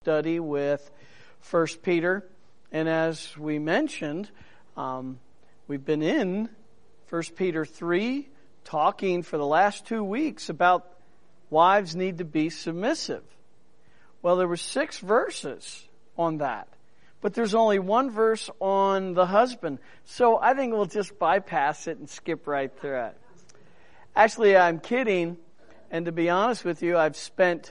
study with 1 Peter. And as we mentioned, we've been in 1 Peter 3 talking for the last 2 weeks about wives need to be submissive. Well, there were 6 verses on that. But there's only 1 verse on the husband. So I think we'll just bypass it and skip right through it. Actually, I'm kidding. And to be honest with you, I will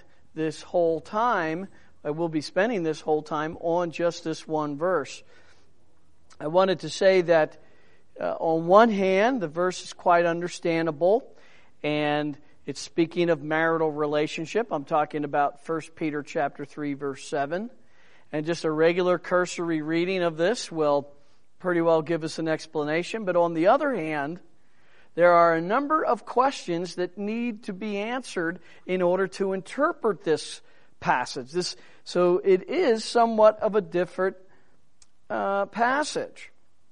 be spending this whole time on just this 1 verse. I wanted to say that on one hand, the verse is quite understandable. And it's speaking of marital relationship. I'm talking about 1 Peter chapter 3, verse 7. And just a regular cursory reading of this will pretty well give us an explanation. But on the other hand, there are a number of questions that need to be answered in order to interpret this passage. So it is somewhat of a different passage.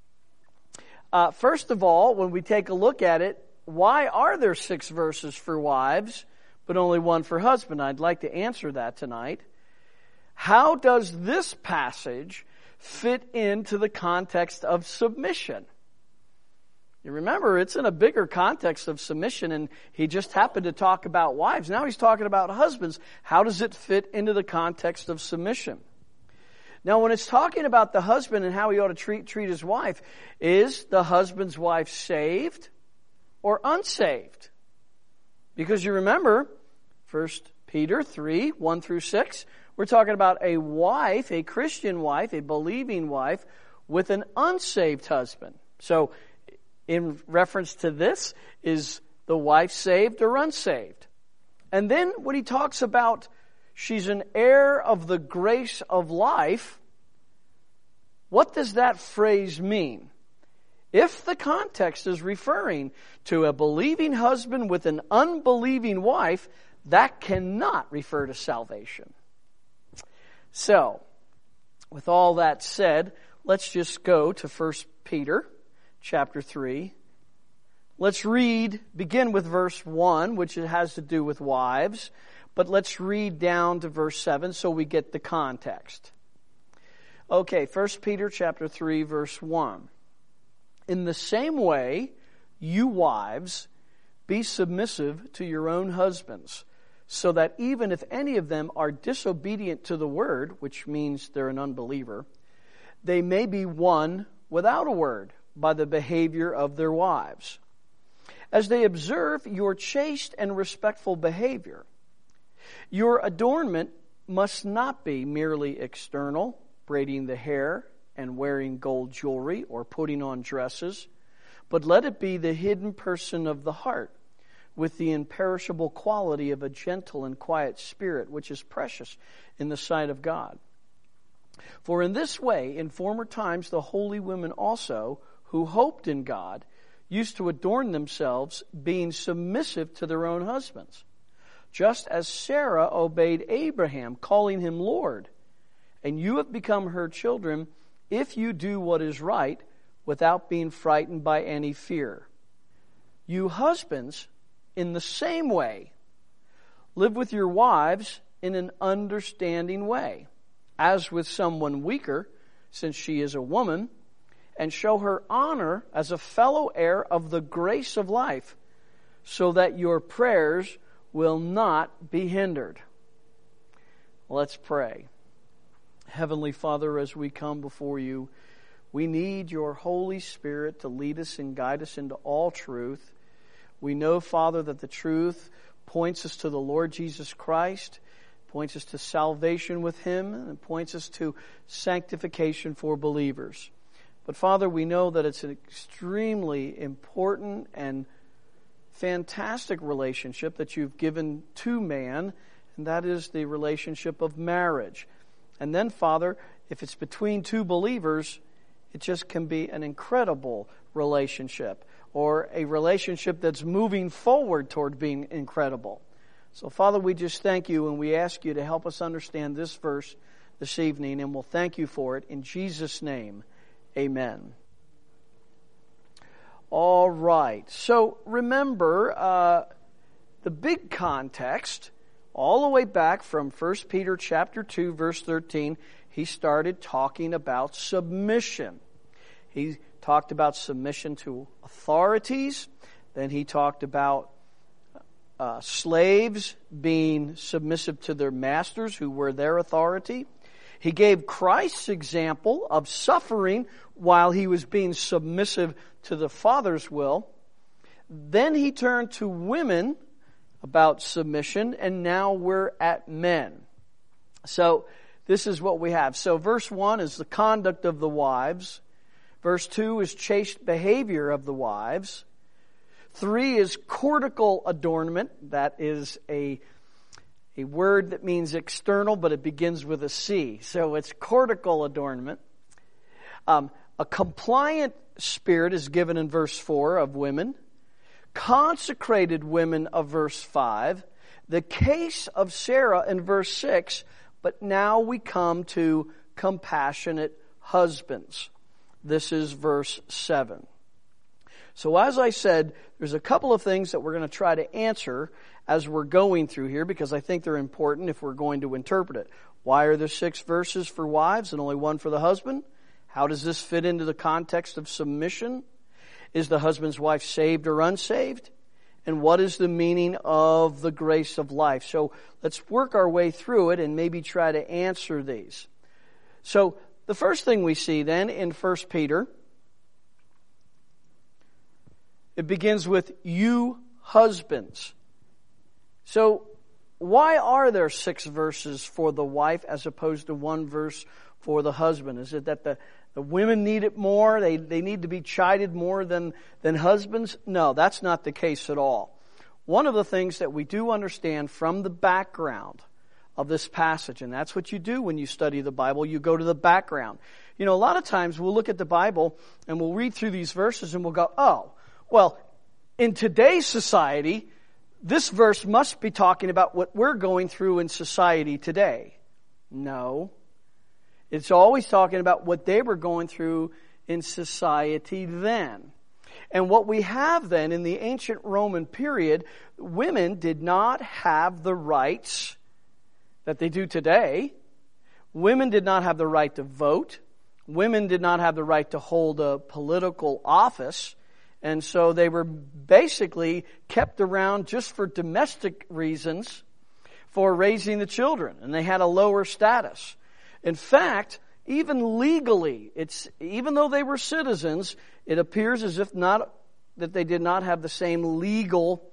First of all, when we take a look at it, why are there 6 verses for wives, but only 1 for husband? I'd like to answer that tonight. How does this passage fit into the context of submission? You remember, it's in a bigger context of submission, and he just happened to talk about wives. Now he's talking about husbands. How does it fit into the context of submission? Now, when it's talking about the husband and how he ought to treat his wife, is the husband's wife saved or unsaved? Because you remember, 1 Peter 3, 1 through 6, we're talking about a wife, a Christian wife, a believing wife, with an unsaved husband. So, in reference to this, is the wife saved or unsaved? And then when he talks about she's an heir of the grace of life, what does that phrase mean? If the context is referring to a believing husband with an unbelieving wife, that cannot refer to salvation. So, with all that said, let's just go to 1 Peter chapter 3. Let's begin with verse 1, which has to do with wives, but let's read down to verse 7 so we get the context. Okay, 1 Peter chapter 3, verse 1. In the same way, you wives, be submissive to your own husbands, so that even if any of them are disobedient to the word, which means they're an unbeliever, they may be won without a word by the behavior of their wives, as they observe your chaste and respectful behavior. Your adornment must not be merely external, braiding the hair and wearing gold jewelry or putting on dresses, but let it be the hidden person of the heart, with the imperishable quality of a gentle and quiet spirit, which is precious in the sight of God. For in this way, in former times, the holy women also, who hoped in God, used to adorn themselves, being submissive to their own husbands, just as Sarah obeyed Abraham, calling him Lord. And you have become her children if you do what is right, without being frightened by any fear. You husbands, in the same way, live with your wives in an understanding way, as with someone weaker, since she is a woman, and show her honor as a fellow heir of the grace of life, so that your prayers will not be hindered. Let's pray. Heavenly Father, as we come before you, we need your Holy Spirit to lead us and guide us into all truth. We know, Father, that the truth points us to the Lord Jesus Christ, points us to salvation with Him, and points us to sanctification for believers. But Father, we know that it's an extremely important and fantastic relationship that you've given to man, and that is the relationship of marriage. And then, Father, if it's between 2 believers, it just can be an incredible relationship, or a relationship that's moving forward toward being incredible. So, Father, we just thank you, and we ask you to help us understand this verse this evening, and we'll thank you for it. In Jesus' name, amen. All right. So, remember, the big context all the way back from 1 Peter chapter 2, verse 13, he started talking about submission. He talked about submission to authorities. Then he talked about slaves being submissive to their masters who were their authority. He gave Christ's example of suffering while he was being submissive to the Father's will. Then he turned to women about submission, and now we're at men. So this is what we have. So verse 1 is the conduct of the wives. Verse 2 is chaste behavior of the wives. 3 is courtical adornment. That is a word that means external, but it begins with a C. So it's courtical adornment. A compliant spirit is given in verse 4 of women. Consecrated women of verse 5. The case of Sarah in verse 6. But now we come to compassionate husbands. This is verse 7. So as I said, there's a couple of things that we're going to try to answer as we're going through here because I think they're important if we're going to interpret it. Why are there 6 verses for wives and only 1 for the husband? How does this fit into the context of submission? Is the husband's wife saved or unsaved? And what is the meaning of the grace of life? So let's work our way through it and maybe try to answer these. So the first thing we see then in 1 Peter, it begins with you husbands. So why are there 6 verses for the wife as opposed to 1 verse for the husband? Is it that the women need it more? They need to be chided more than husbands? No, that's not the case at all. One of the things that we do understand from the background of this passage, and that's what you do when you study the Bible, you go to the background. You know, a lot of times we'll look at the Bible and we'll read through these verses and we'll go, oh, well, in today's society, this verse must be talking about what we're going through in society today. No. It's always talking about what they were going through in society then. And what we have then in the ancient Roman period, women did not have the rights that they do today. Women did not have the right to vote. Women did not have the right to hold a political office. And so they were basically kept around just for domestic reasons for raising the children. And they had a lower status. In fact, even legally, even though they were citizens, it appears as if that they did not have the same legal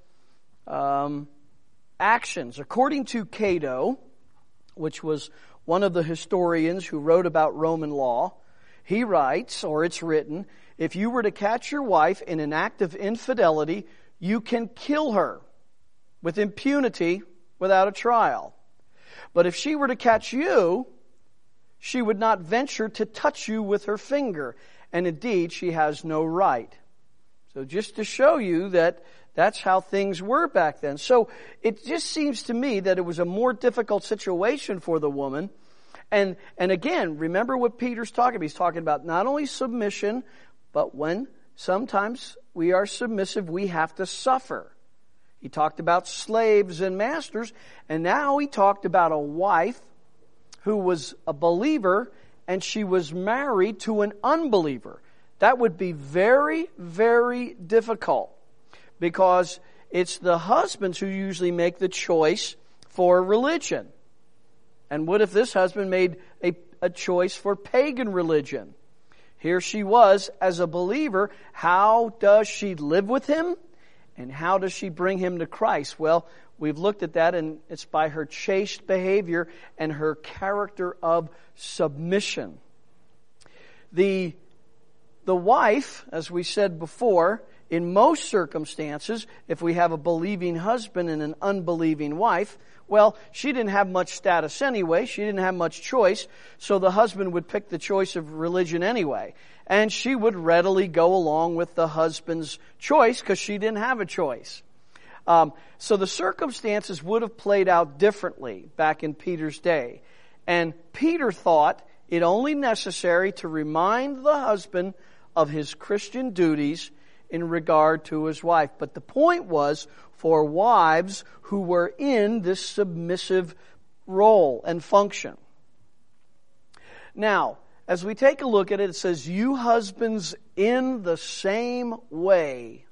actions. According to Cato, which was one of the historians who wrote about Roman law, he writes, or it's written, if you were to catch your wife in an act of infidelity, you can kill her with impunity without a trial. But if she were to catch you, she would not venture to touch you with her finger, and indeed she has no right. So just to show you that that's how things were back then. So it just seems to me that it was a more difficult situation for the woman. And again, remember what Peter's talking about. He's talking about not only submission, but when sometimes we are submissive, we have to suffer. He talked about slaves and masters, and now he talked about a wife who was a believer and she was married to an unbeliever. That would be very, very difficult because it's the husbands who usually make the choice for religion. And what if this husband made a choice for pagan religion? Here she was as a believer. How does she live with him? And how does she bring him to Christ? Well, we've looked at that, and it's by her chaste behavior and her character of submission. The wife, as we said before, in most circumstances, if we have a believing husband and an unbelieving wife, well, she didn't have much status anyway. She didn't have much choice. So the husband would pick the choice of religion anyway. And she would readily go along with the husband's choice because she didn't have a choice. So the circumstances would have played out differently back in Peter's day. And Peter thought it only necessary to remind the husband of his Christian duties in regard to his wife. But the point was for wives who were in this submissive role and function. Now, as we take a look at it, it says, you husbands in the same way.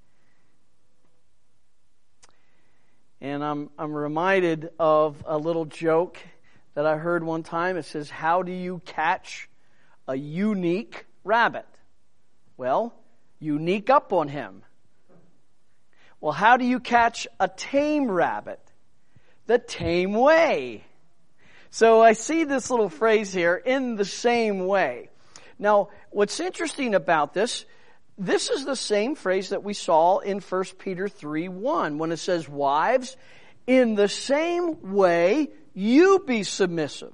And I'm reminded of a little joke that I heard one time. It says, how do you catch a unique rabbit? Well, you sneak up on him. Well, how do you catch a tame rabbit? The tame way. So I see this little phrase here, in the same way. Now, what's interesting about this is the same phrase that we saw in 1 Peter 3:1 when it says, wives, in the same way you be submissive.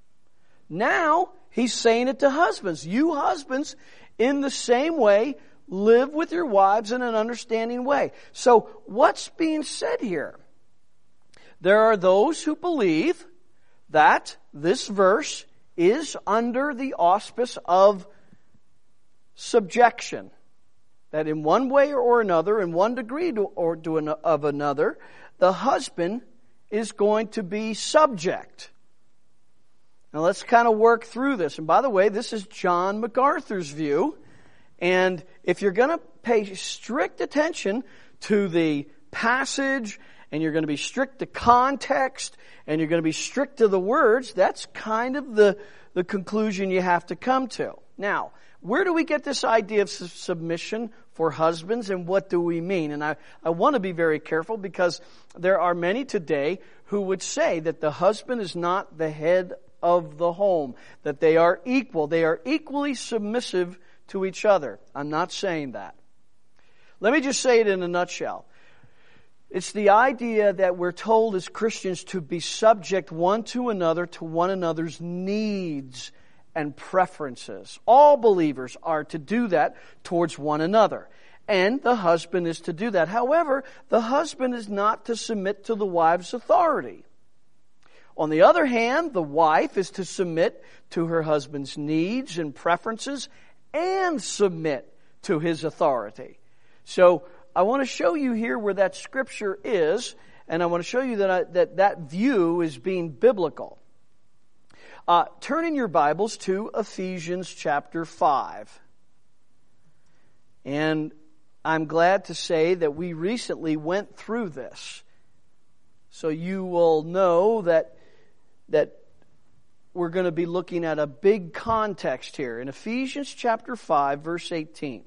Now, he's saying it to husbands. You husbands, in the same way, live with your wives in an understanding way. So, what's being said here? There are those who believe that this verse is under the auspice of subjection. That in one way or another, in one degree of another, the husband is going to be subject. Now let's kind of work through this. And by the way, this is John MacArthur's view. And if you're going to pay strict attention to the passage, and you're going to be strict to context, and you're going to be strict to the words, that's kind of the conclusion you have to come to. Now, where do we get this idea of submission for husbands, and what do we mean? And I want to be very careful, because there are many today who would say that the husband is not the head of the home, that they are equal. They are equally submissive to each other. I'm not saying that. Let me just say it in a nutshell. It's the idea that we're told as Christians to be subject one to another, to one another's needs and preferences. All believers are to do that towards one another. And the husband is to do that. However, the husband is not to submit to the wife's authority. On the other hand, the wife is to submit to her husband's needs and preferences and submit to his authority. So, I want to show you here where that scripture is, and I want to show you that view is being biblical. Turn in your Bibles to Ephesians chapter 5. And I'm glad to say that we recently went through this. So you will know that we're going to be looking at a big context here. In Ephesians chapter 5, verse 18.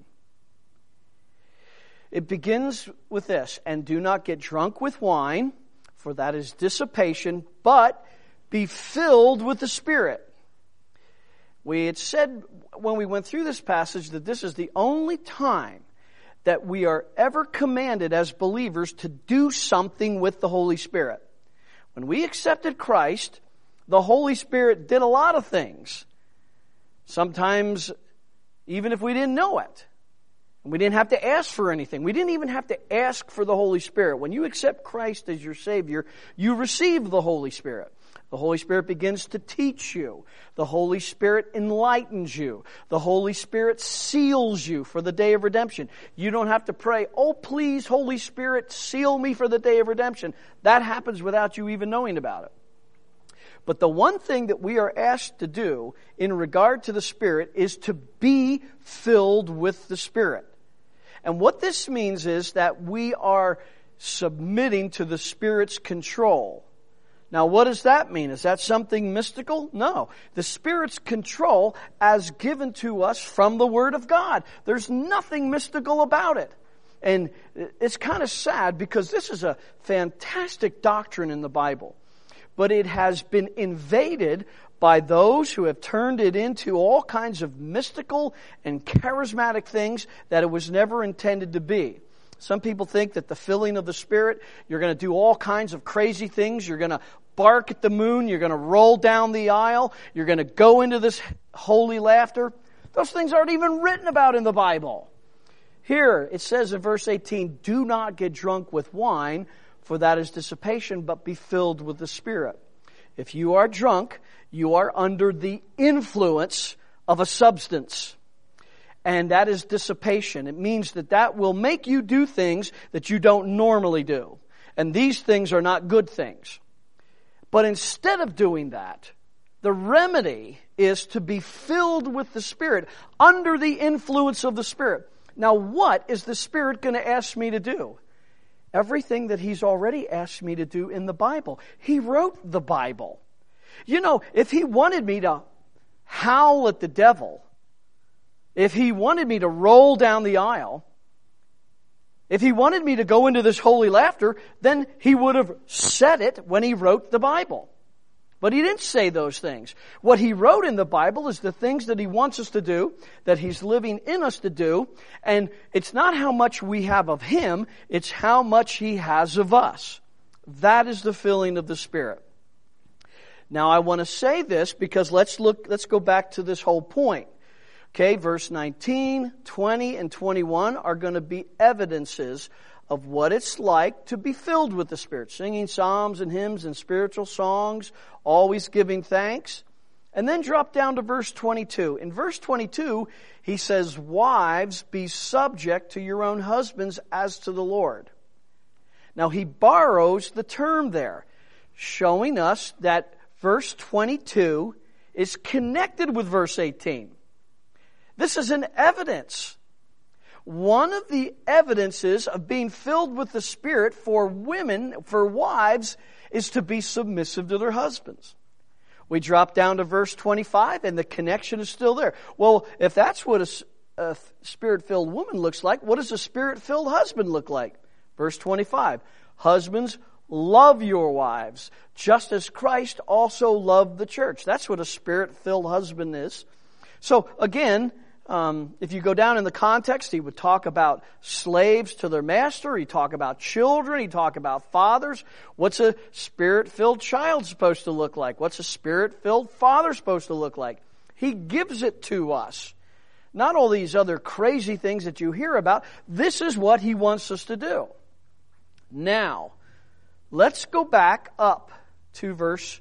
It begins with this, and do not get drunk with wine, for that is dissipation, but be filled with the Spirit. We had said when we went through this passage that this is the only time that we are ever commanded as believers to do something with the Holy Spirit. When we accepted Christ, the Holy Spirit did a lot of things. Sometimes even if we didn't know it. We didn't have to ask for anything. We didn't even have to ask for the Holy Spirit. When you accept Christ as your Savior, you receive the Holy Spirit. The Holy Spirit begins to teach you. The Holy Spirit enlightens you. The Holy Spirit seals you for the day of redemption. You don't have to pray, oh please, Holy Spirit, seal me for the day of redemption. That happens without you even knowing about it. But the one thing that we are asked to do in regard to the Spirit is to be filled with the Spirit. And what this means is that we are submitting to the Spirit's control. Now, what does that mean? Is that something mystical? No. The Spirit's control as given to us from the Word of God. There's nothing mystical about it. And it's kind of sad because this is a fantastic doctrine in the Bible. But it has been invaded by those who have turned it into all kinds of mystical and charismatic things that it was never intended to be. Some people think that the filling of the Spirit, you're going to do all kinds of crazy things. You're going to bark at the moon. You're going to roll down the aisle. You're going to go into this holy laughter. Those things aren't even written about in the Bible. Here it says in verse 18, do not get drunk with wine, for that is dissipation, but be filled with the Spirit. If you are drunk, you are under the influence of a substance. And that is dissipation. It means that will make you do things that you don't normally do. And these things are not good things. But instead of doing that, the remedy is to be filled with the Spirit, under the influence of the Spirit. Now, what is the Spirit going to ask me to do? Everything that He's already asked me to do in the Bible. He wrote the Bible. You know, if He wanted me to howl at the devil, if He wanted me to roll down the aisle, if He wanted me to go into this holy laughter, then He would have said it when He wrote the Bible. But He didn't say those things. What He wrote in the Bible is the things that He wants us to do, that He's living in us to do, and it's not how much we have of Him, it's how much He has of us. That is the filling of the Spirit. Now I want to say this because let's go back to this whole point. Okay, verse 19, 20, and 21 are going to be evidences of what it's like to be filled with the Spirit. Singing psalms and hymns and spiritual songs, always giving thanks. And then drop down to verse 22. In verse 22, he says, "Wives, be subject to your own husbands as to the Lord." Now he borrows the term there, showing us that verse 22 is connected with verse 18. This is an evidence. One of the evidences of being filled with the Spirit for women, for wives, is to be submissive to their husbands. We drop down to verse 25 and the connection is still there. Well, if that's what a Spirit-filled woman looks like, what does a Spirit-filled husband look like? Verse 25, "Husbands, love your wives, just as Christ also loved the church." That's what a Spirit-filled husband is. So again, if you go down in the context, he would talk about slaves to their master. He'd talk about children. He'd talk about fathers. What's a Spirit-filled child supposed to look like? What's a Spirit-filled father supposed to look like? He gives it to us. Not all these other crazy things that you hear about. This is what He wants us to do. Now, let's go back up to verse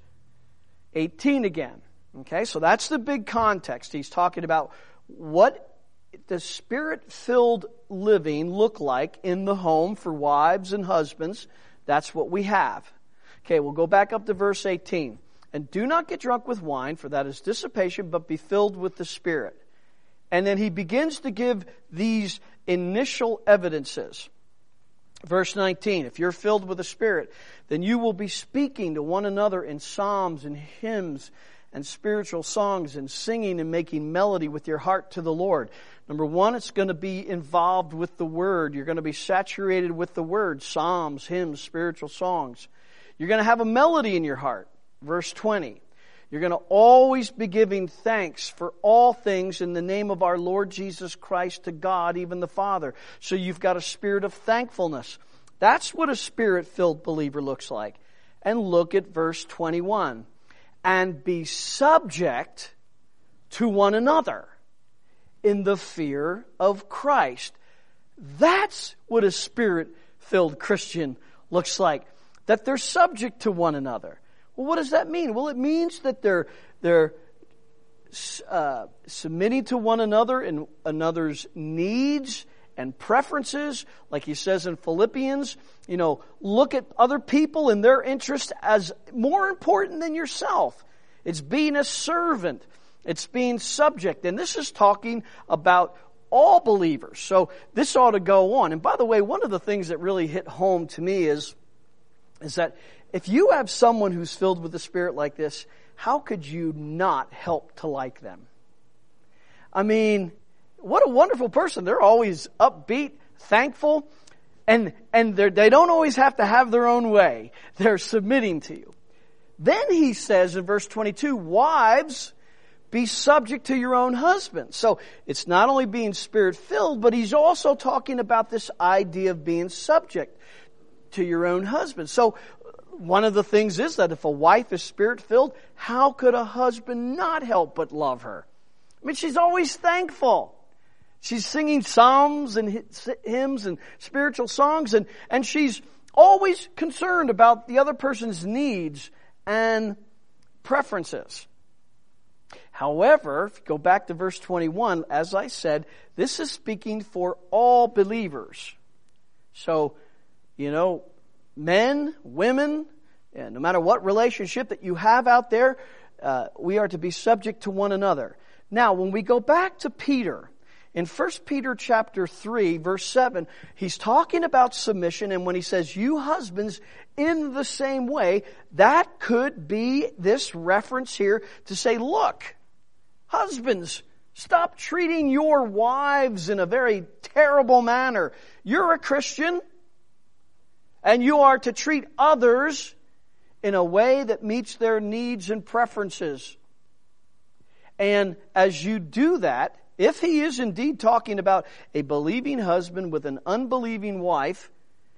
18 again. Okay, so that's the big context. He's talking about what does Spirit-filled living look like in the home for wives and husbands. That's what we have. Okay, we'll go back up to verse 18. "And do not get drunk with wine, for that is dissipation, but be filled with the Spirit." And then he begins to give these initial evidences. Verse 19, "If you're filled with the Spirit, then you will be speaking to one another in psalms and hymns and spiritual songs and singing and making melody with your heart to the Lord." Number one, it's going to be involved with the Word. You're going to be saturated with the Word. Psalms, hymns, spiritual songs. You're going to have a melody in your heart. Verse 20, "You're going to always be giving thanks for all things in the name of our Lord Jesus Christ to God, even the Father." So you've got a spirit of thankfulness. That's what a Spirit-filled believer looks like. And look at verse 21. "And be subject to one another in the fear of Christ." That's what a Spirit-filled Christian looks like. That they're subject to one another. Well, what does that mean? Well, it means that they're submitting to one another in another's needs and preferences, like he says in Philippians. Look at other people and their interests as more important than yourself. It's being a servant. It's being subject. And this is talking about all believers. So this ought to go on. And by the way, one of the things that really hit home to me is that if you have someone who's filled with the Spirit like this, how could you not help to like them? I mean, what a wonderful person. They're always upbeat, thankful, and they don't always have to have their own way. They're submitting to you. Then he says in verse 22, "Wives, be subject to your own husbands." So it's not only being Spirit-filled, but he's also talking about this idea of being subject to your own husband. So one of the things is that if a wife is Spirit-filled, how could a husband not help but love her? I mean, she's always thankful. She's singing psalms and hymns and spiritual songs, and she's always concerned about the other person's needs and preferences. However, if you go back to verse 21, as I said, this is speaking for all believers. So, men, women, no matter what relationship that you have out there, we are to be subject to one another. Now, when we go back to Peter, in 1 Peter chapter 3, verse 7, he's talking about submission, and when he says, you husbands, in the same way, that could be this reference here to say, look, husbands, stop treating your wives in a very terrible manner. You're a Christian, and you are to treat others in a way that meets their needs and preferences. And as you do that, if he is indeed talking about a believing husband with an unbelieving wife,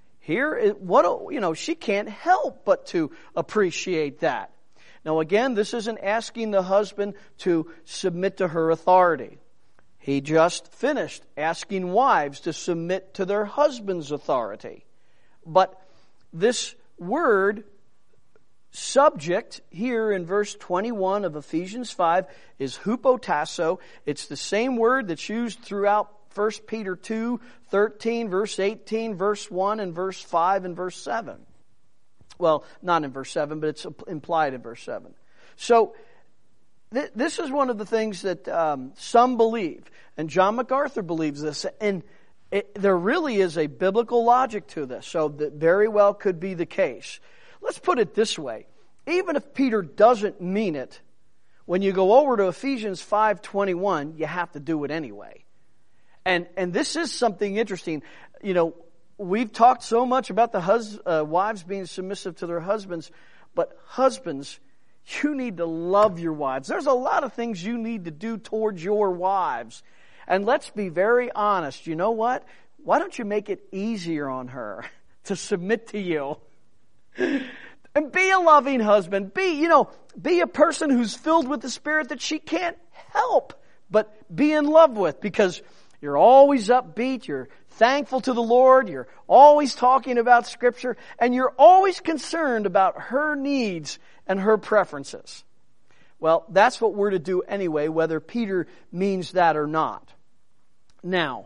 she can't help but to appreciate that. Now again, this isn't asking the husband to submit to her authority. He just finished asking wives to submit to their husband's authority. But this word subject here in verse 21 of Ephesians 5 is hupotasso. It's the same word that's used throughout 1 Peter 2, 13, verse 18, verse 1, and verse 5 and verse 7. Well, not in verse 7, but it's implied in verse 7. So, this is one of the things that some believe. And John MacArthur believes this. And there really is a biblical logic to this. So, that very well could be the case. Let's put it this way. Even if Peter doesn't mean it, when you go over to Ephesians 5:21, you have to do it anyway. And this is something interesting. We've talked so much about the wives being submissive to their husbands, but husbands, you need to love your wives. There's a lot of things you need to do towards your wives. And let's be very honest. You know what? Why don't you make it easier on her to submit to you? And be a loving husband. Be a person who's filled with the Spirit that she can't help but be in love with, because you're always upbeat, you're thankful to the Lord, you're always talking about Scripture, and you're always concerned about her needs and her preferences. Well, that's what we're to do anyway, whether Peter means that or not. Now,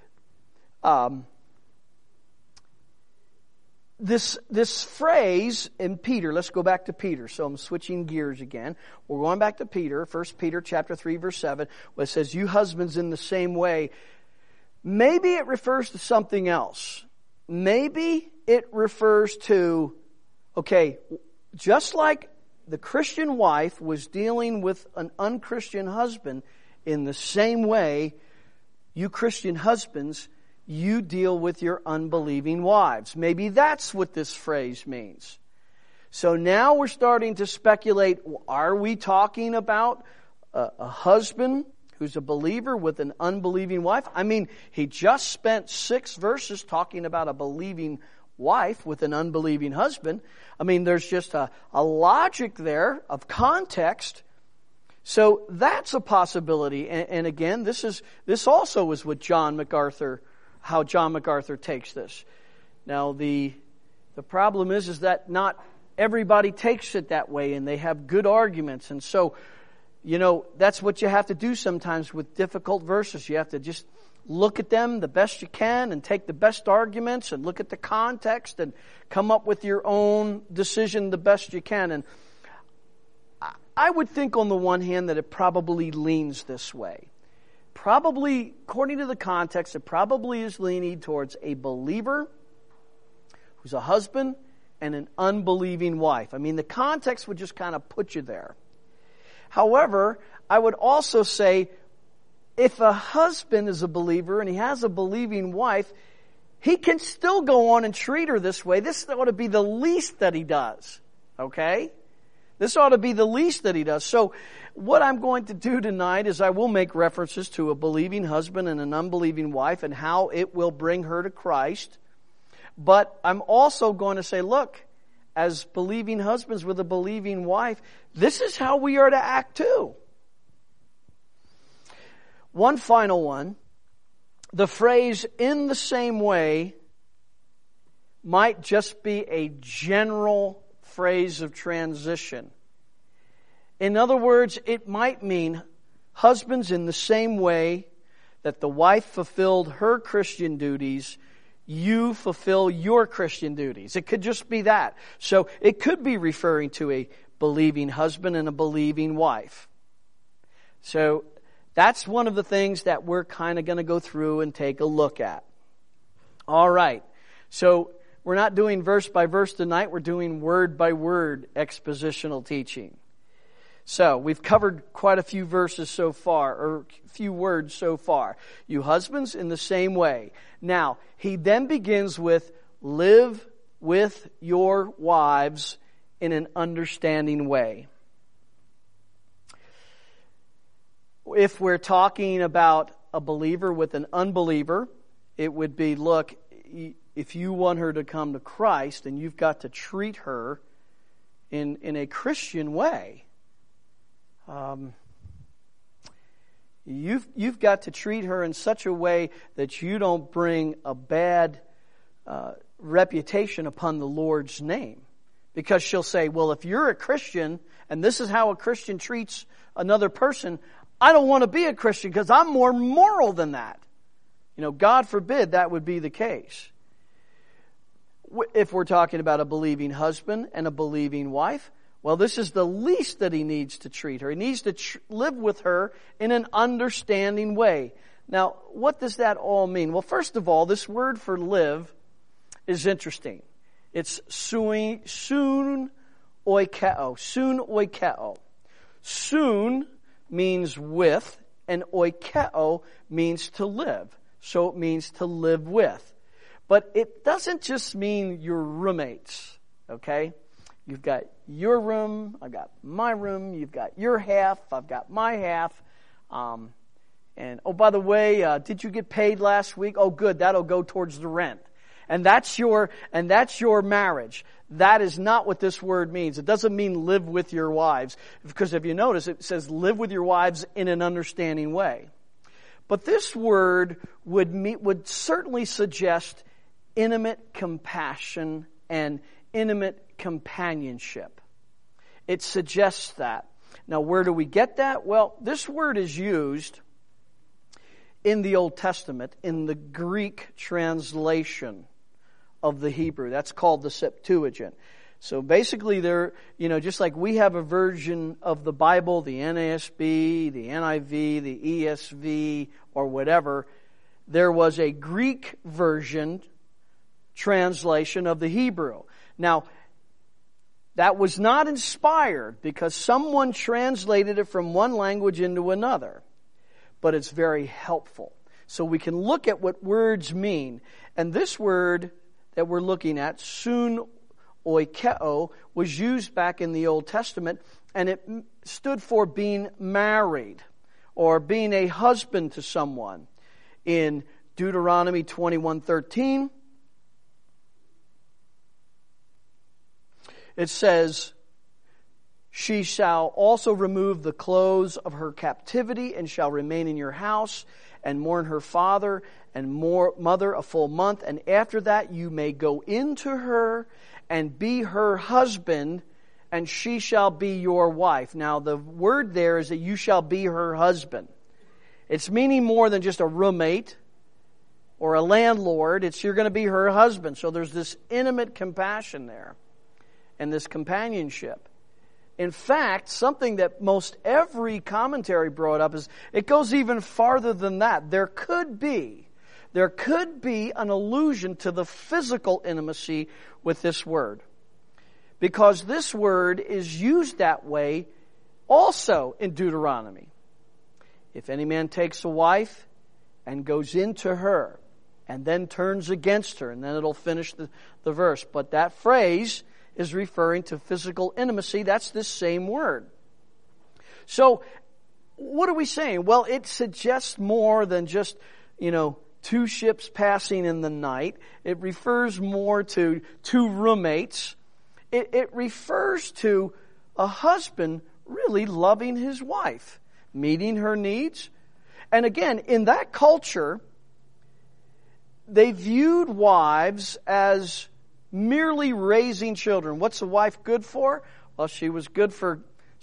this phrase in Peter, let's go back to Peter. So I'm switching gears again. We're going back to Peter, 1 Peter chapter 3, verse 7, where it says, you husbands in the same way. Maybe it refers to something else. Maybe it refers to, just like the Christian wife was dealing with an unchristian husband, in the same way, you Christian husbands, you deal with your unbelieving wives. Maybe that's what this phrase means. So now we're starting to speculate, are we talking about a husband who's a believer with an unbelieving wife? I mean, he just spent 6 verses talking about a believing wife with an unbelieving husband. I mean, there's just a logic there of context. So that's a possibility. And again, this also is what how John MacArthur takes this. Now, the problem is that not everybody takes it that way, and they have good arguments. And so, that's what you have to do sometimes with difficult verses. You have to just look at them the best you can and take the best arguments and look at the context and come up with your own decision the best you can. And I would think on the one hand that it probably leans this way. Probably, according to the context, it probably is leaning towards a believer who's a husband and an unbelieving wife. I mean, the context would just kind of put you there. However, I would also say, if a husband is a believer and he has a believing wife, he can still go on and treat her this way. This ought to be the least that he does. Okay? This ought to be the least that he does. So, what I'm going to do tonight is I will make references to a believing husband and an unbelieving wife and how it will bring her to Christ. But I'm also going to say, look, as believing husbands with a believing wife, this is how we are to act too. One final one. The phrase, in the same way, might just be a general phrase of transition. In other words, it might mean husbands, in the same way that the wife fulfilled her Christian duties, you fulfill your Christian duties. It could just be that. So it could be referring to a believing husband and a believing wife. So that's one of the things that we're kind of going to go through and take a look at. All right. So we're not doing verse by verse tonight. We're doing word by word expositional teaching. So we've covered quite a few verses so far, or a few words so far. You husbands, in the same way. Now, he then begins with, live with your wives in an understanding way. If we're talking about a believer with an unbeliever, it would be, look, if you want her to come to Christ, then you've got to treat her in a Christian way. You've got to treat her in such a way that you don't bring a bad reputation upon the Lord's name. Because she'll say, well, if you're a Christian, and this is how a Christian treats another person, I don't want to be a Christian because I'm more moral than that. God forbid that would be the case. If we're talking about a believing husband and a believing wife, well, this is the least that he needs to treat her. He needs to live with her in an understanding way. Now, what does that all mean? Well, first of all, this word for live is interesting. It's sun oikeo. Sun oikeo. Sun means with, and oikeo means to live. So it means to live with. But it doesn't just mean your roommates, okay? You've got your room, I've got my room, you've got your half, I've got my half. And oh, by the way, did you get paid last week? Oh, good, that'll go towards the rent. And that's your marriage. That is not what this word means. It doesn't mean live with your wives. Because if you notice, it says live with your wives in an understanding way. But this word would certainly suggest intimate compassion and intimate companionship. It suggests that. Now, where do we get that? Well, this word is used in the Old Testament in the Greek translation of the Hebrew. That's called the Septuagint. So basically just like we have a version of the Bible, the NASB, the NIV, the ESV, or whatever, there was a Greek version translation of the Hebrew. Now, that was not inspired because someone translated it from one language into another. But it's very helpful. So we can look at what words mean. And this word that we're looking at, sun oikeo, was used back in the Old Testament, and it stood for being married or being a husband to someone. In Deuteronomy 21:13, it says, she shall also remove the clothes of her captivity and shall remain in your house and mourn her father and mother a full month. And after that you may go into her and be her husband, and she shall be your wife. Now the word there is that you shall be her husband. It's meaning more than just a roommate or a landlord. It's you're going to be her husband. So there's this intimate compassion there and this companionship. In fact, something that most every commentary brought up is it goes even farther than that. There could be an allusion to the physical intimacy with this word. Because this word is used that way also in Deuteronomy. If any man takes a wife and goes into her and then turns against her, and then it'll finish the verse. But that phrase is referring to physical intimacy. That's this same word. So, what are we saying? Well, it suggests more than just, two ships passing in the night. It refers more to two roommates. It refers to a husband really loving his wife, meeting her needs. And again, in that culture, they viewed wives as merely raising children. What's a wife good for? Well, she was good for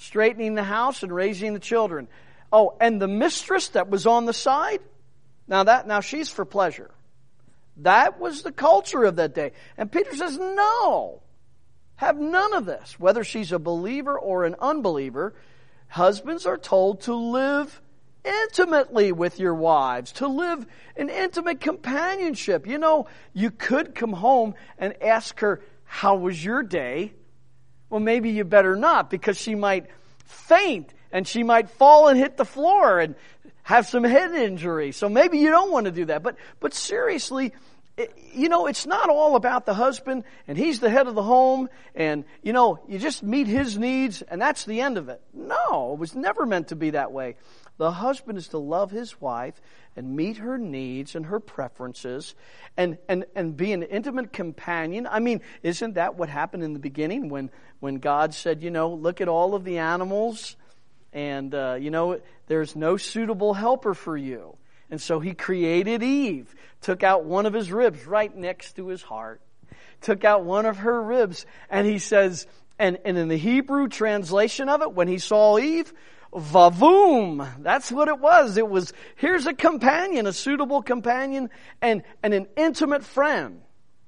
straightening the house and raising the children. Oh, and the mistress that was on the side, now she's for pleasure. That was the culture of that day. And Peter says, no, have none of this. Whether she's a believer or an unbeliever, husbands are told to live intimately with your wives, to live in intimate companionship. You know, you could come home and ask her, how was your day? Well, maybe you better not, because she might faint and she might fall and hit the floor and have some head injury. So maybe you don't want to do that. But seriously, you know, it's not all about the husband and he's the head of the home and, you know, you just meet his needs and that's the end of it. No, it was never meant to be that way. The husband is to love his wife and meet her needs and her preferences and be an intimate companion. I mean, isn't that what happened in the beginning when God said, you know, look at all of the animals and, you know, there's no suitable helper for you. And so he created Eve, took out one of his ribs right next to his heart, took out one of her ribs, and he says, and in the Hebrew translation of it, when he saw Eve, vavoom, that's what it was. It was, here's a companion, a suitable companion, and an intimate friend.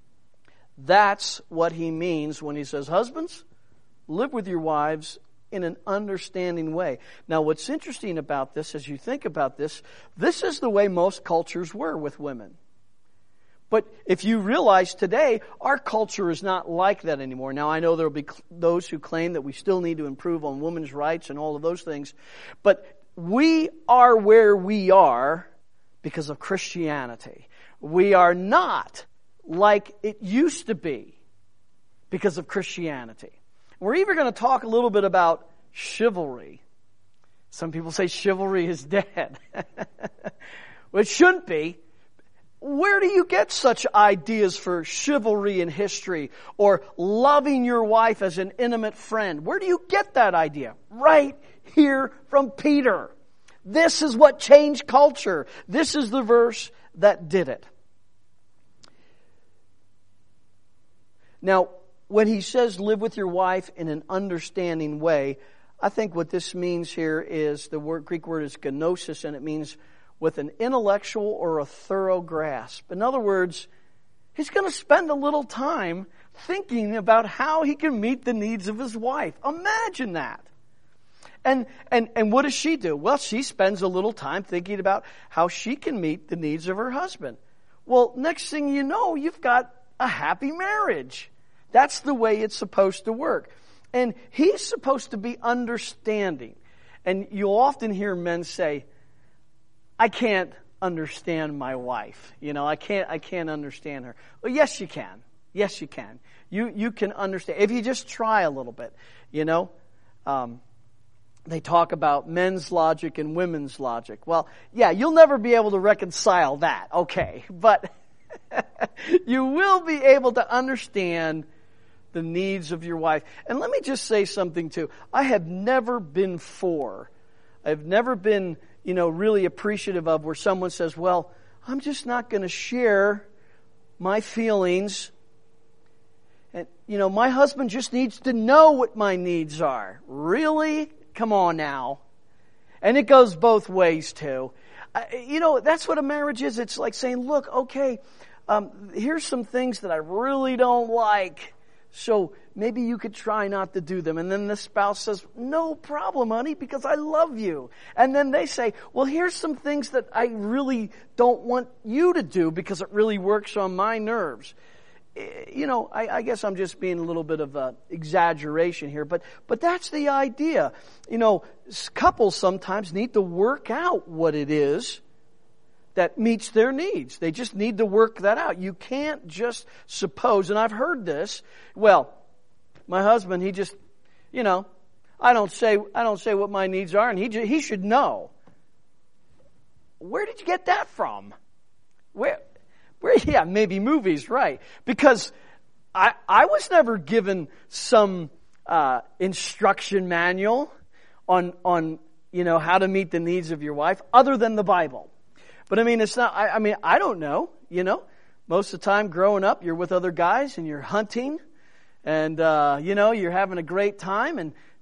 That's what he means when he says, husbands, live with your wives in an understanding way. Now, what's interesting about this, as you think about this is the way most cultures were with women. But if you realize today, our culture is not like that anymore. Now, I know there will be those who claim that we still need to improve on women's rights and all of those things. But we are where we are because of Christianity. We are not like it used to be because of Christianity. We're even going to talk a little bit about chivalry. Some people say chivalry is dead. Well, it shouldn't be. Where do you get such ideas for chivalry in history or loving your wife as an intimate friend? Where do you get that idea? Right here from Peter. This is what changed culture. This is the verse that did it. Now, when he says live with your wife in an understanding way, I think what this means here is the Greek word is gnosis, and it means with an intellectual or a thorough grasp. In other words, he's going to spend a little time thinking about how he can meet the needs of his wife. Imagine that. And what does she do? Well, she spends a little time thinking about how she can meet the needs of her husband. Well, next thing you know, you've got a happy marriage. That's the way it's supposed to work. And he's supposed to be understanding. And you'll often hear men say, I can't understand my wife. You know, I can't understand her. Well, yes, you can. Yes, you can. You can understand. If you just try a little bit, you know. They talk about men's logic and women's logic. Well, yeah, you'll never be able to reconcile that. Okay. But you will be able to understand the needs of your wife. And let me just say something too. I've never been really appreciative of where someone says, well, I'm just not going to share my feelings. And, you know, my husband just needs to know what my needs are. Really? Come on now. And it goes both ways too. You know, that's what a marriage is. It's like saying, look, okay, here's some things that I really don't like. So maybe you could try not to do them. And then the spouse says, no problem, honey, because I love you. And then they say, well, here's some things that I really don't want you to do because it really works on my nerves. You know, I guess I'm just being a little bit of an exaggeration here, but that's the idea. You know, couples sometimes need to work out what it is that meets their needs. They just need to work that out. You can't just suppose, and I've heard this, well, my husband, he just, you know, I don't say what my needs are, and he should know. Where did you get that from? Where, yeah, maybe movies, right. Because I was never given some instruction manual on you know, how to meet the needs of your wife other than the Bible. But I mean, it's not, I don't know, you know. Most of the time growing up, you're with other guys and you're hunting and, you know, you're having a great time and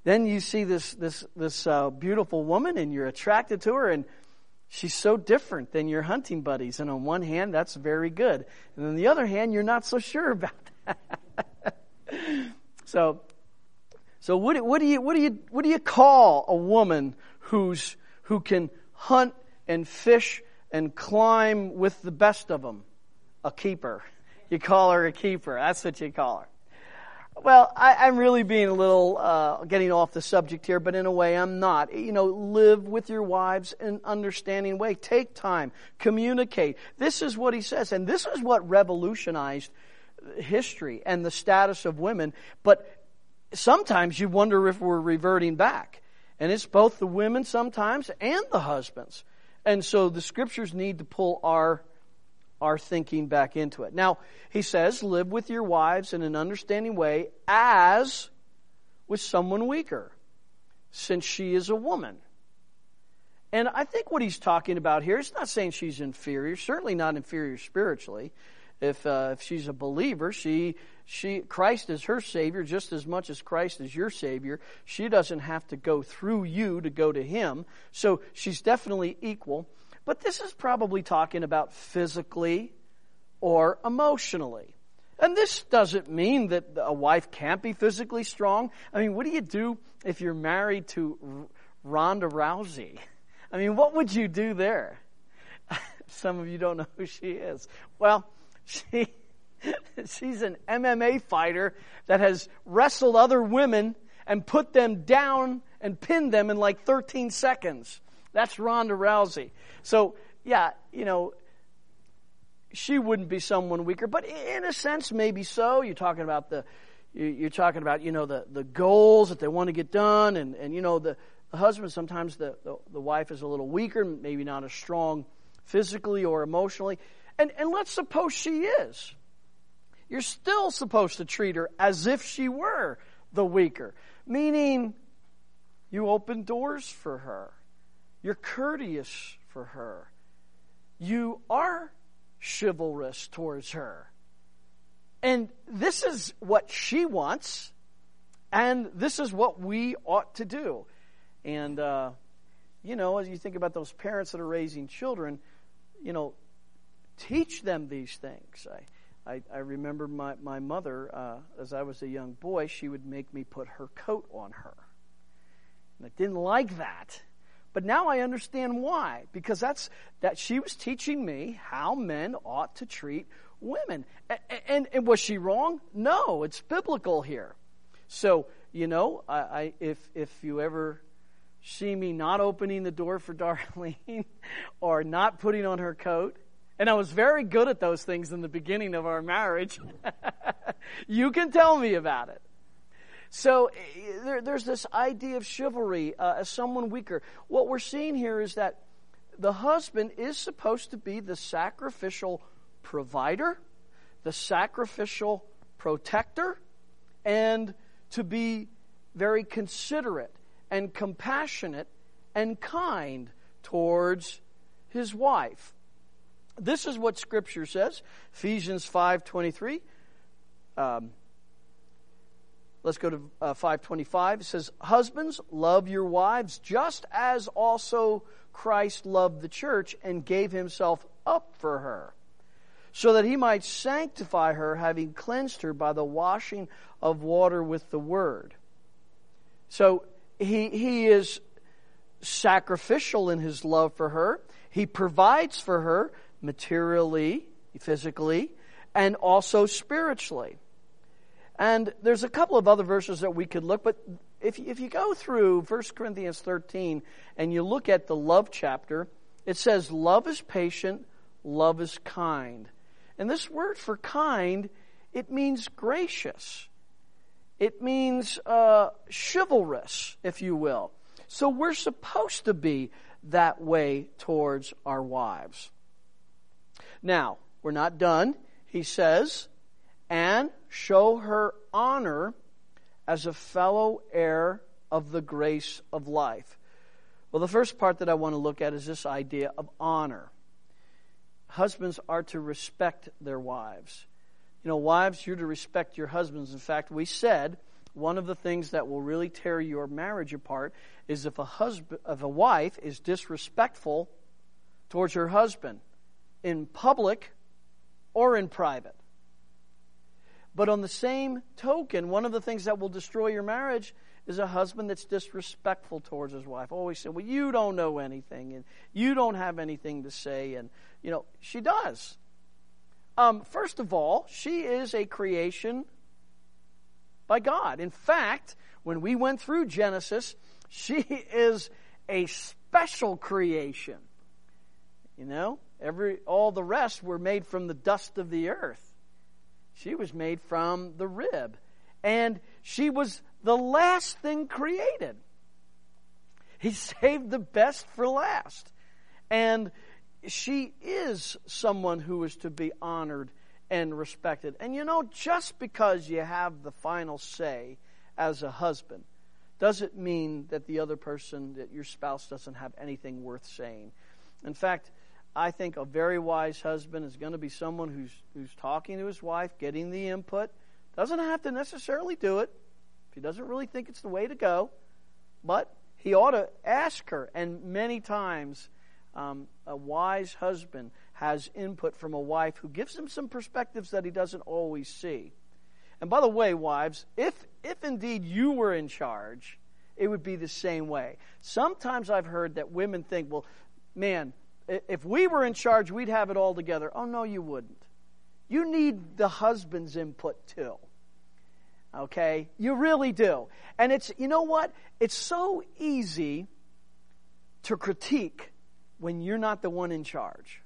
then you see this beautiful woman and you're attracted to her, and she's so different than your hunting buddies. And on one hand, that's very good. And on the other hand, you're not so sure about that. So what do you call a woman who can hunt and fish and climb with the best of them? A keeper. You call her a keeper. That's what you call her. Well, I'm really being a little getting off the subject here, but in a way I'm not. Live with your wives in an understanding way. Take time. Communicate. This is what he says, and this is what revolutionized history and the status of women. But sometimes you wonder if we're reverting back. And it's both the women sometimes and the husbands. And so the scriptures need to pull our thinking back into it. Now, he says, live with your wives in an understanding way as with someone weaker, since she is a woman. And I think what he's talking about here, he's not saying she's inferior, certainly not inferior spiritually. If she's a believer, Christ is her Savior just as much as Christ is your Savior. She doesn't have to go through you to go to Him. So she's definitely equal. But this is probably talking about physically or emotionally. And this doesn't mean that a wife can't be physically strong. I mean, what do you do if you're married to Ronda Rousey? I mean, what would you do there? Some of you don't know who she is. Well, she's an MMA fighter that has wrestled other women and put them down and pinned them in like 13 seconds. That's Ronda Rousey. So, yeah, she wouldn't be someone weaker, but in a sense, maybe so. You're talking about the goals that they want to get done, and the husband, sometimes the wife is a little weaker, maybe not as strong physically or emotionally. And let's suppose she is. You're still supposed to treat her as if she were the weaker, meaning you open doors for her. You're courteous for her. You are chivalrous towards her. And this is what she wants, and this is what we ought to do. And, as you think about those parents that are raising children, teach them these things. I remember my mother, as I was a young boy, she would make me put her coat on her. And I didn't like that. But now I understand why. Because that she was teaching me how men ought to treat women. And was she wrong? No, it's biblical here. So, if you ever see me not opening the door for Darlene or not putting on her coat, and I was very good at those things in the beginning of our marriage, you can tell me about it. So there's this idea of chivalry as someone weaker. What we're seeing here is that the husband is supposed to be the sacrificial provider, the sacrificial protector, and to be very considerate and compassionate and kind towards his wife. This is what Scripture says. Ephesians 5:23. Let's go to 5:25. It says, husbands, love your wives just as also Christ loved the church and gave himself up for her, so that he might sanctify her, having cleansed her by the washing of water with the word. So he is sacrificial in his love for her. He provides for her materially, physically, and also spiritually. And there's a couple of other verses that we could look, but if you go through 1 Corinthians 13 and you look at the love chapter, it says love is patient, love is kind. And this word for kind, it means gracious. It means chivalrous, if you will. So we're supposed to be that way towards our wives. Now, we're not done. He says, and show her honor as a fellow heir of the grace of life. Well, the first part that I want to look at is this idea of honor. Husbands are to respect their wives. Wives, you're to respect your husbands. In fact, we said one of the things that will really tear your marriage apart is if a wife is disrespectful towards her husband in public or in private. But on the same token, one of the things that will destroy your marriage is a husband that's disrespectful towards his wife. Always saying, well, you don't know anything, and you don't have anything to say. And, she does. First of all, she is a creation by God. In fact, when we went through Genesis, she is a special creation. All the rest were made from the dust of the earth. She was made from the rib. And she was the last thing created. He saved the best for last. And she is someone who is to be honored and respected. And just because you have the final say as a husband doesn't mean that the other person, that your spouse, doesn't have anything worth saying. In fact, I think a very wise husband is going to be someone who's talking to his wife, getting the input. Doesn't have to necessarily do it if he doesn't really think it's the way to go. But he ought to ask her. And many times, a wise husband has input from a wife who gives him some perspectives that he doesn't always see. And by the way, wives, if indeed you were in charge, it would be the same way. Sometimes I've heard that women think, well, man, if we were in charge, we'd have it all together. Oh, no, you wouldn't. You need the husband's input too. Okay? You really do. And you know what? It's so easy to critique when you're not the one in charge.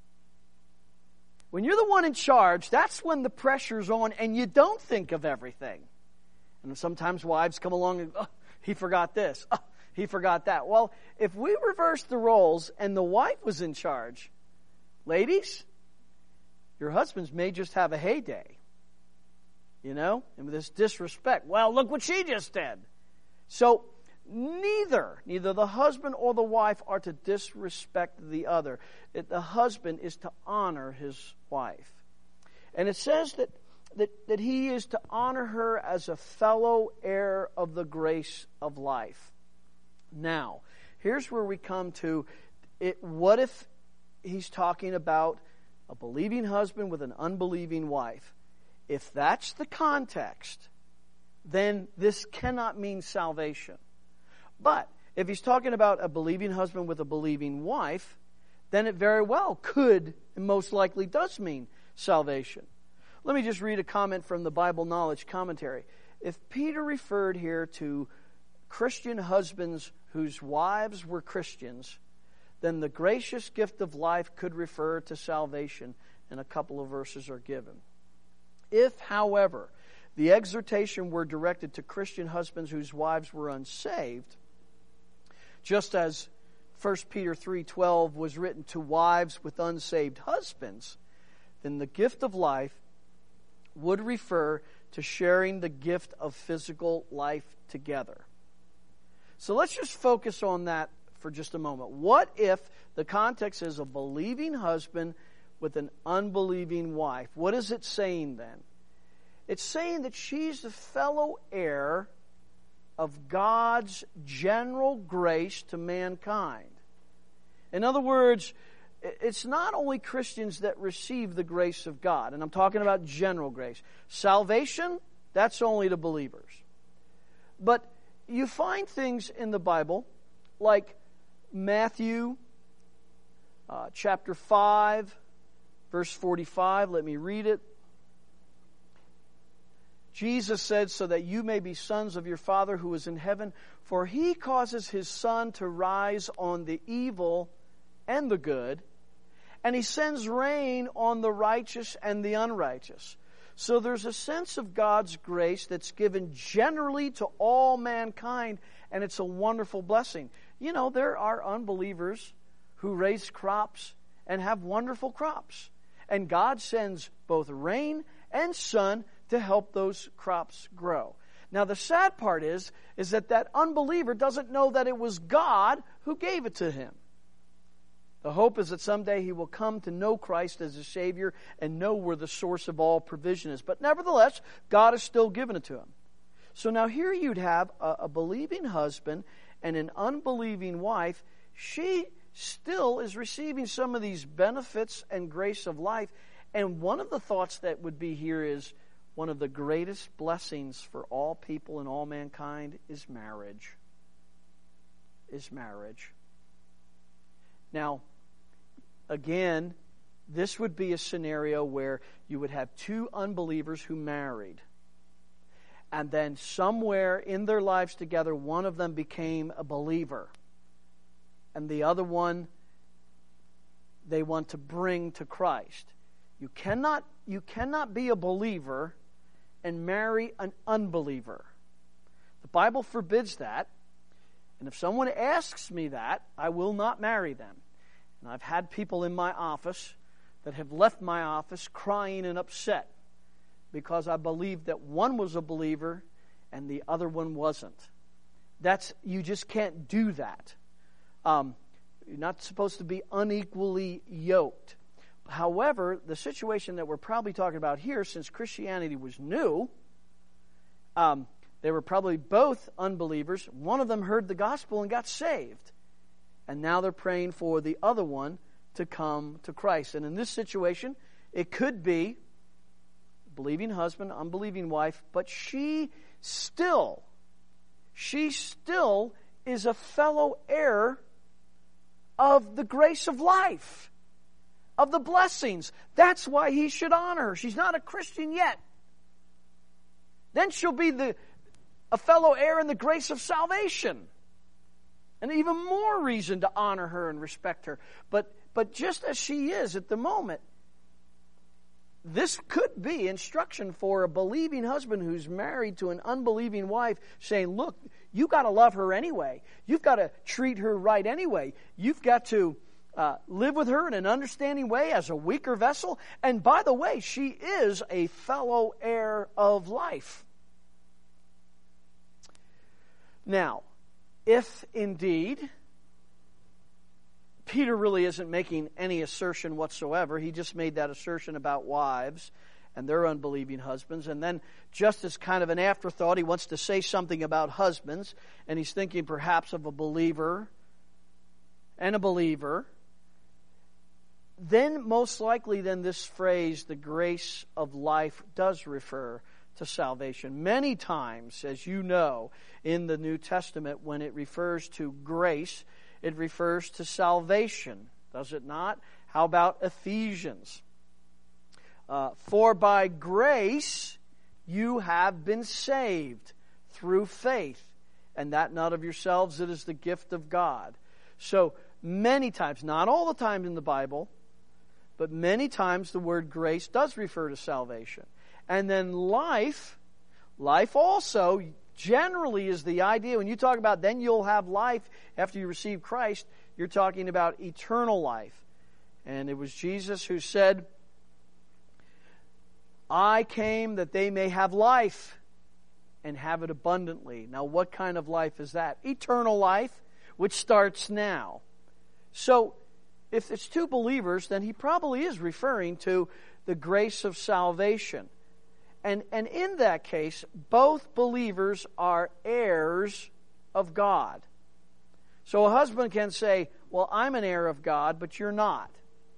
When you're the one in charge, that's when the pressure's on and you don't think of everything. And sometimes wives come along and, oh, he forgot this. Oh, he forgot that. Well, if we reversed the roles and the wife was in charge, ladies, your husbands may just have a heyday. And with this disrespect. Well, look what she just did. So, neither the husband or the wife are to disrespect the other. The husband is to honor his wife. And it says that he is to honor her as a fellow heir of the grace of life. Now, here's where we come to it. What if he's talking about a believing husband with an unbelieving wife? If that's the context, then this cannot mean salvation. But if he's talking about a believing husband with a believing wife, then it very well could and most likely does mean salvation. Let me just read a comment from the Bible Knowledge Commentary. If Peter referred here to Christian husbands whose wives were Christians, then the gracious gift of life could refer to salvation, and a couple of verses are given. If, however, the exhortation were directed to Christian husbands whose wives were unsaved, just as 1 Peter 3:12 was written to wives with unsaved husbands, then the gift of life would refer to sharing the gift of physical life together. So let's just focus on that for just a moment. What if the context is a believing husband with an unbelieving wife? What is it saying then? It's saying that she's the fellow heir of God's general grace to mankind. In other words, it's not only Christians that receive the grace of God, and I'm talking about general grace. Salvation, that's only to believers. But you find things in the Bible like Matthew chapter 5, verse 45. Let me read it. Jesus said, so that you may be sons of your Father who is in heaven, for he causes his sun to rise on the evil and the good, and he sends rain on the righteous and the unrighteous. So there's a sense of God's grace that's given generally to all mankind, and it's a wonderful blessing. You know, there are unbelievers who raise crops and have wonderful crops. And God sends both rain and sun to help those crops grow. Now the sad part is that unbeliever doesn't know that it was God who gave it to him. The hope is that someday he will come to know Christ as a Savior and know where the source of all provision is. But nevertheless, God has still given it to him. So now here you'd have a believing husband and an unbelieving wife. She still is receiving some of these benefits and grace of life. And one of the thoughts that would be here is one of the greatest blessings for all people and all mankind is marriage. Now, again, this would be a scenario where you would have two unbelievers who married. And then somewhere in their lives together, one of them became a believer. And the other one, they want to bring to Christ. You cannot be a believer and marry an unbeliever. The Bible forbids that. And if someone asks me that, I will not marry them. And I've had people in my office that have left my office crying and upset because I believed that one was a believer and the other one wasn't. You just can't do that. You're not supposed to be unequally yoked. However, the situation that we're probably talking about here, since Christianity was new, they were probably both unbelievers. One of them heard the gospel and got saved. And now they're praying for the other one to come to Christ. And in this situation, it could be believing husband, unbelieving wife, but she still is a fellow heir of the grace of life, of the blessings. That's why he should honor her. She's not a Christian yet. Then she'll be a fellow heir in the grace of salvation. And even more reason to honor her and respect her. But just as she is at the moment, this could be instruction for a believing husband who's married to an unbelieving wife, saying, look, you got to love her anyway. You've got to treat her right anyway. You've got to live with her in an understanding way as a weaker vessel. And by the way, she is a fellow heir of life. Now, if indeed Peter really isn't making any assertion whatsoever, he just made that assertion about wives and their unbelieving husbands, and then just as kind of an afterthought, he wants to say something about husbands, and he's thinking perhaps of a believer and a believer, then most likely this phrase, the grace of life, does refer to salvation. Many times, as you know, in the New Testament, when it refers to grace, it refers to salvation, does it not? How about Ephesians? For by grace you have been saved through faith, and that not of yourselves, it is the gift of God. So many times, not all the time in the Bible, but many times the word grace does refer to salvation. And then life also generally is the idea. When you talk about then you'll have life after you receive Christ, you're talking about eternal life. And it was Jesus who said, I came that they may have life and have it abundantly. Now, what kind of life is that? Eternal life, which starts now. So, if it's two believers, then he probably is referring to the grace of salvation. And in that case, both believers are heirs of God. So a husband can say, well, I'm an heir of God, but you're not.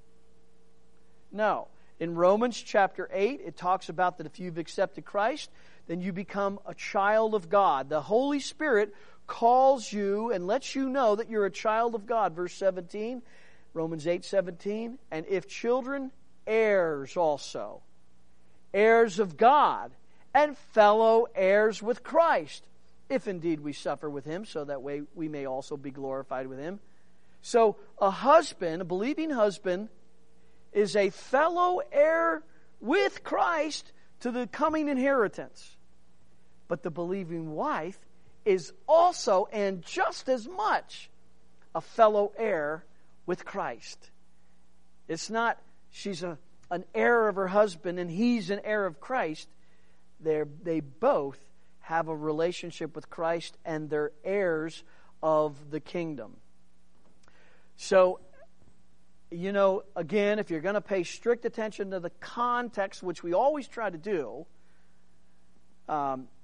No. In Romans chapter 8, it talks about that if you've accepted Christ, then you become a child of God. The Holy Spirit calls you and lets you know that you're a child of God. Verse 17, Romans 8:17, and if children, heirs also. Heirs of God, and fellow heirs with Christ, if indeed we suffer with Him, so that way we may also be glorified with Him. So a husband, a believing husband, is a fellow heir with Christ to the coming inheritance. But the believing wife is also, and just as much, a fellow heir with Christ. It's not she's an heir of her husband and he's an heir of Christ. They both have a relationship with Christ and they're heirs of the kingdom. So, again, if you're going to pay strict attention to the context, which we always try to do,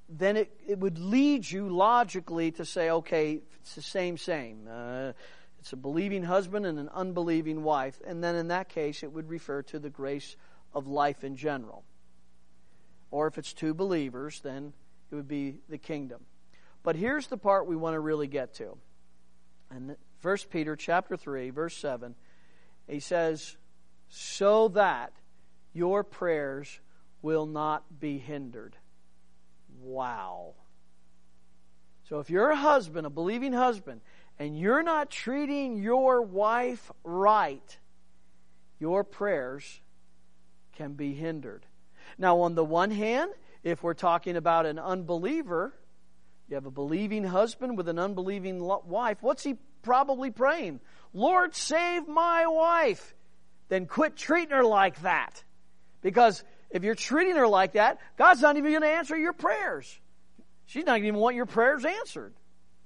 then it would lead you logically to say, okay, it's the same. It's a believing husband and an unbelieving wife. And then in that case, it would refer to the grace of life in general. Or if it's two believers, then it would be the kingdom. But here's the part we want to really get to. And 1 Peter chapter 3, verse 7, he says, so that your prayers will not be hindered. Wow. So if you're a husband, a believing husband, and you're not treating your wife right, your prayers can be hindered. Now, on the one hand, if we're talking about an unbeliever, you have a believing husband with an unbelieving wife, what's he probably praying? Lord, save my wife. Then quit treating her like that. Because if you're treating her like that, God's not even going to answer your prayers. She's not even want your prayers answered.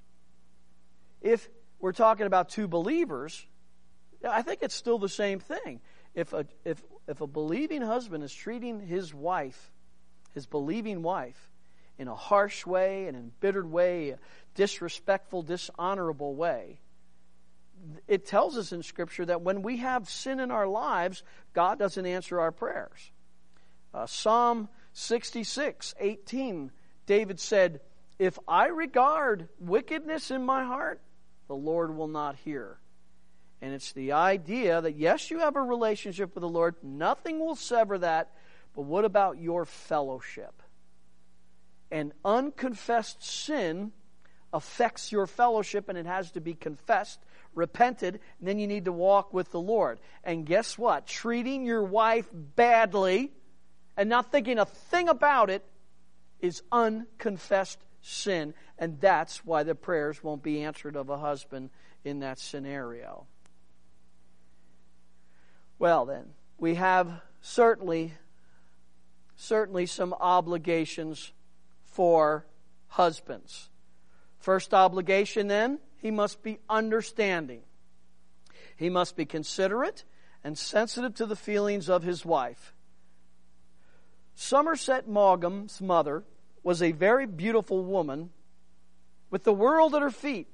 If we're talking about two believers, I think it's still the same thing. If a believing husband is treating his wife, his believing wife, in a harsh way, an embittered way, a disrespectful, dishonorable way, it tells us in Scripture that when we have sin in our lives, God doesn't answer our prayers. Psalm 66:18, David said, if I regard wickedness in my heart, the Lord will not hear. And it's the idea that, yes, you have a relationship with the Lord. Nothing will sever that. But what about your fellowship? And unconfessed sin affects your fellowship, and it has to be confessed, repented, and then you need to walk with the Lord. And guess what? Treating your wife badly and not thinking a thing about it is unconfessed sin. And that's why the prayers won't be answered of a husband in that scenario. Well then, we have certainly some obligations for husbands. First obligation then, he must be understanding. He must be considerate and sensitive to the feelings of his wife. Somerset Maugham's mother was a very beautiful woman with the world at her feet.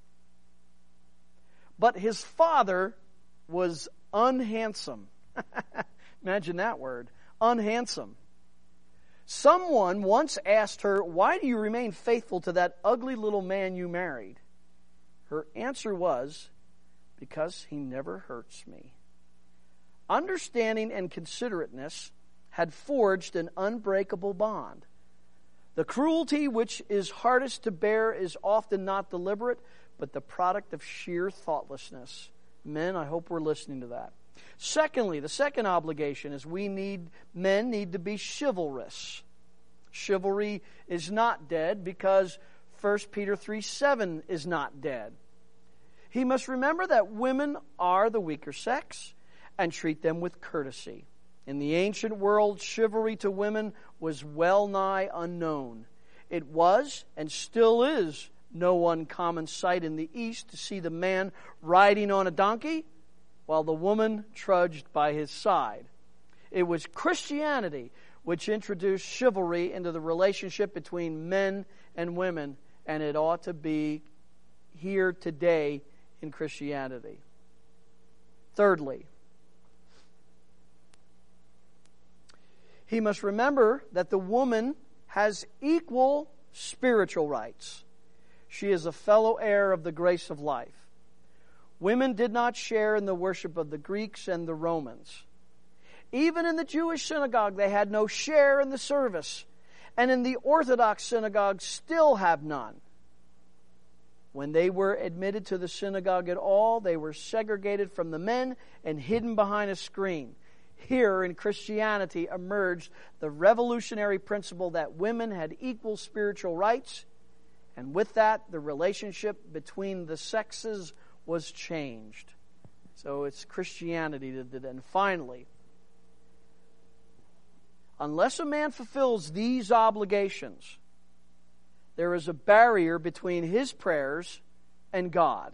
But his father was unhandsome. Imagine that word, unhandsome. Someone once asked her, why do you remain faithful to that ugly little man you married? Her answer was, because he never hurts me. Understanding and considerateness had forged an unbreakable bond. The cruelty which is hardest to bear is often not deliberate, but the product of sheer thoughtlessness. Men, I hope we're listening to that. Secondly, the second obligation is men need to be chivalrous. Chivalry is not dead because 1 Peter 3:7 is not dead. He must remember that women are the weaker sex and treat them with courtesy. In the ancient world, chivalry to women was well nigh unknown. It was, and still is, no uncommon sight in the East to see the man riding on a donkey while the woman trudged by his side. It was Christianity which introduced chivalry into the relationship between men and women, and it ought to be here today in Christianity. Thirdly, he must remember that the woman has equal spiritual rights. She is a fellow heir of the grace of life. Women did not share in the worship of the Greeks and the Romans. Even in the Jewish synagogue, they had no share in the service. And in the Orthodox synagogue, still have none. When they were admitted to the synagogue at all, they were segregated from the men and hidden behind a screen. Here in Christianity emerged the revolutionary principle that women had equal spiritual rights, and with that, the relationship between the sexes was changed. So it's Christianity that did it. And finally, unless a man fulfills these obligations, there is a barrier between his prayers and God.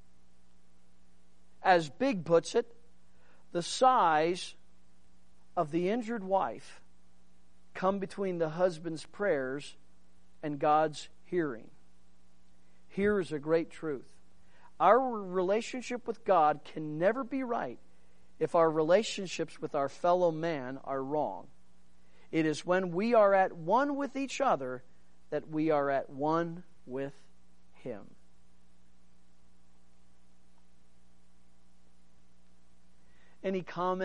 As Big puts it, the sighs of the injured wife come between the husband's prayers and God's hearing. Here is a great truth. Our relationship with God can never be right if our relationships with our fellow man are wrong. It is when we are at one with each other that we are at one with Him. Any comments?